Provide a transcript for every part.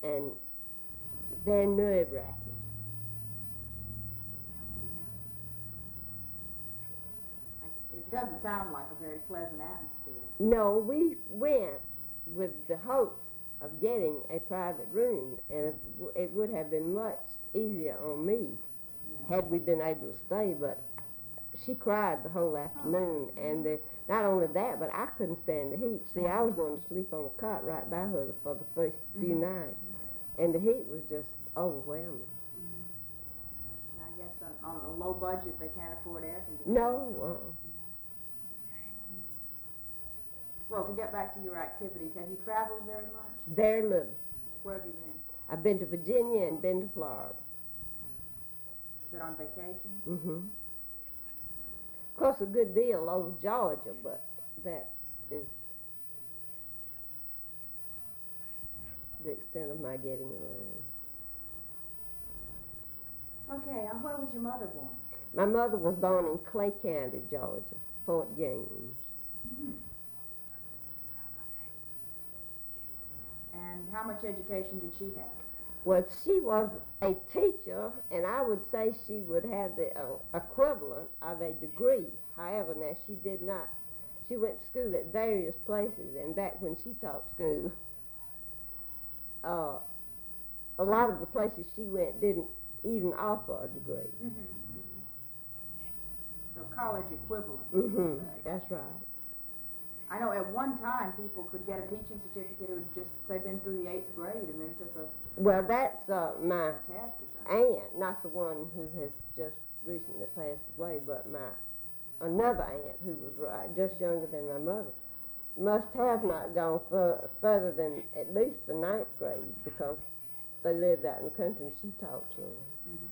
and they're nerve-wracking. It doesn't sound like a very pleasant atmosphere. No, we went with the hopes of getting a private room, and it would have been much easier on me had we been able to stay, but she cried the whole afternoon, and not only that, but I couldn't stand the heat. See, I was going to sleep on a cot right by her for the first few nights, and the heat was just overwhelming. Yeah, I guess on a low budget they can't afford air conditioning. No. Well, to get back to your activities, have you traveled very much? Very little. Where have you been? I've been to Virginia and been to Florida. Is it on vacation? Mm-hmm. Of course, a good deal over Georgia, but that is the extent of my getting around. Okay, and where was your mother born? My mother was born in Clay County, Georgia, Fort Gaines. And how much education did she have? Well, she was a teacher, and I would say she would have the equivalent of a degree. However, now she did not. She went to school at various places, and back when she taught school, a lot of the places she went didn't even offer a degree. So college equivalent. That's right. I know at one time people could get a teaching certificate who had just, say, been through the 8th grade and then took a Well, that's my test or something. aunt, not the one who has just recently passed away, but another aunt who was just younger than my mother, must have not gone further than at least the 9th grade, because they lived out in the country and she taught to them.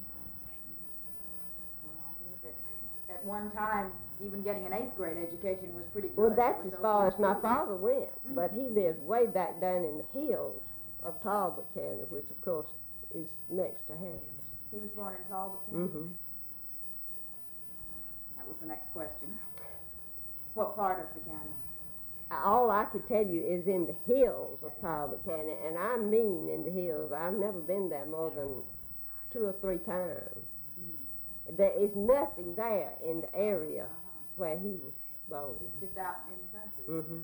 Well, I think that at one time, even getting an 8th grade education was pretty good. Well, that's as far as my father went, but he lived way back down in the hills of Talbot County, which of course is next to Harris. He was born in Talbot County? That was the next question. What part of the county? All I could tell you is in the hills of Talbot County, and I mean in the hills. I've never been there more than 2 or 3 times. There is nothing there in the area where he was born. Just out in the country.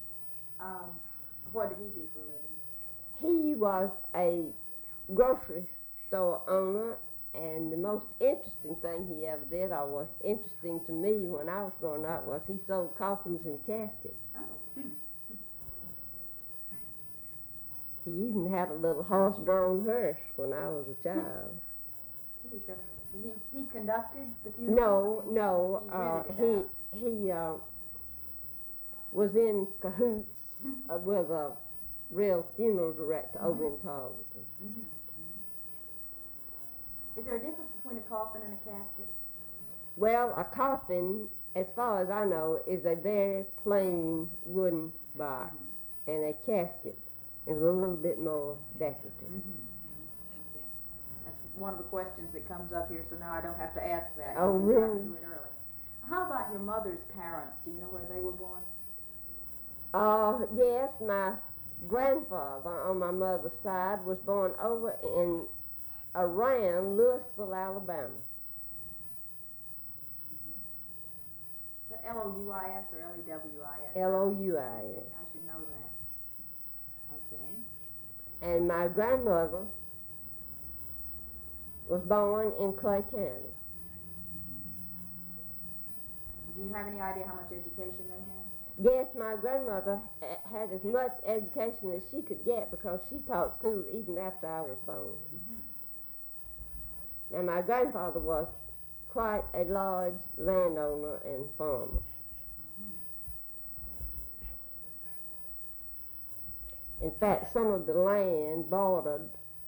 What did he do for a living? He was a grocery store owner, and the most interesting thing he ever did, or was interesting to me when I was growing up, was he sold coffins and caskets. He even had a little horse-drawn hearse when I was a child. Gee, so he conducted the funeral? No. He was in cahoots with a real funeral director over in Tarleton. Is there a difference between a coffin and a casket? Well, a coffin, as far as I know, is a very plain wooden box, and a casket is a little bit more decorative. Okay. That's one of the questions that comes up here, so now I don't have to ask that. Oh, really? We got to it early. How about your mother's parents? Do you know where they were born? Yes, my grandfather on my mother's side was born over in around Louisville, Alabama. Is that L-O-U-I-S or L-E-W-I-S? L-O-U-I-S. I should know that. Okay. And my grandmother was born in Clay County. Do you have any idea how much education they had? Yes, my grandmother had as much education as she could get, because she taught school even after I was born. Now, my grandfather was quite a large landowner and farmer. In fact, some of the land bordered